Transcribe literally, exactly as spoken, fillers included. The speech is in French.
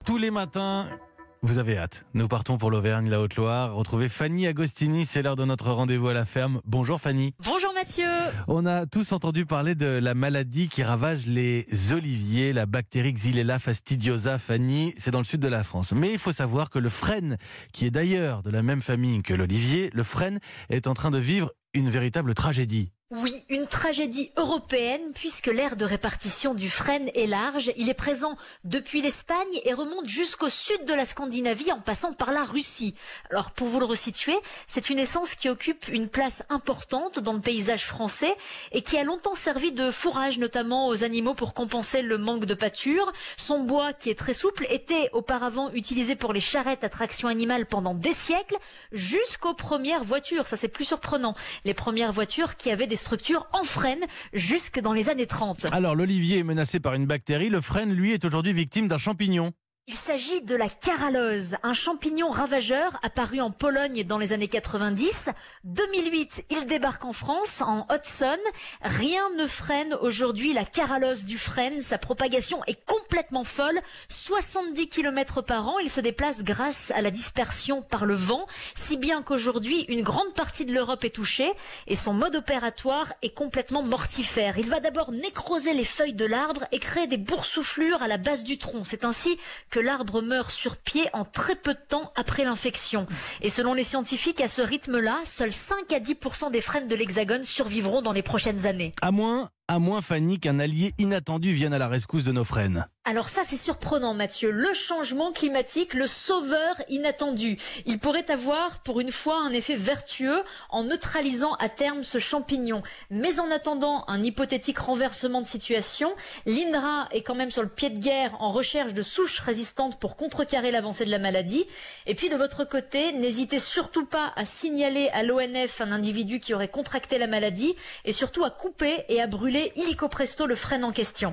Tous les matins, vous avez hâte. Nous partons pour l'Auvergne, la Haute-Loire. Retrouver Fanny Agostini, c'est l'heure de notre rendez-vous à la ferme. Bonjour Fanny. Bonjour Mathieu. On a tous entendu parler de la maladie qui ravage les oliviers, la bactérie Xylella fastidiosa. Fanny, c'est dans le sud de la France. Mais il faut savoir que le frêne, qui est d'ailleurs de la même famille que l'olivier, le frêne est en train de vivre une véritable tragédie. Oui, une tragédie européenne puisque l'aire de répartition du frêne est large. Il est présent depuis l'Espagne et remonte jusqu'au sud de la Scandinavie en passant par la Russie. Alors pour vous le resituer, c'est une essence qui occupe une place importante dans le paysage français et qui a longtemps servi de fourrage notamment aux animaux pour compenser le manque de pâture. Son bois qui est très souple était auparavant utilisé pour les charrettes à traction animale pendant des siècles jusqu'aux premières voitures. Ça c'est plus surprenant. Les premières voitures qui avaient des structures en frêne jusque dans les années trente. Alors l'olivier est menacé par une bactérie, le frêne lui est aujourd'hui victime d'un champignon. Il s'agit de la caralose, un champignon ravageur apparu en Pologne dans les années quatre-vingt-dix. deux mille huit, il débarque en France, en Haute-Saône. Rien ne freine aujourd'hui la caralose du frêne. Sa propagation est complètement folle. soixante-dix kilomètres par an. Il se déplace grâce à la dispersion par le vent, si bien qu'aujourd'hui, une grande partie de l'Europe est touchée et son mode opératoire est complètement mortifère. Il va d'abord nécroser les feuilles de l'arbre et créer des boursouflures à la base du tronc. C'est ainsi que l'arbre meurt sur pied en très peu de temps après l'infection. Et selon les scientifiques, à ce rythme-là, seuls cinq à dix pour cent des frênes de l'Hexagone survivront dans les prochaines années. À moins, à moins Fanny, qu'un allié inattendu vienne à la rescousse de nos frênes. Alors ça, c'est surprenant, Mathieu. Le changement climatique, le sauveur inattendu. Il pourrait avoir, pour une fois, un effet vertueux en neutralisant à terme ce champignon. Mais en attendant un hypothétique renversement de situation, l'INRA est quand même sur le pied de guerre en recherche de souches résistantes pour contrecarrer l'avancée de la maladie. Et puis, de votre côté, n'hésitez surtout pas à signaler à l'O N F un individu qui aurait contracté la maladie et surtout à couper et à brûler illico presto le frêne en question.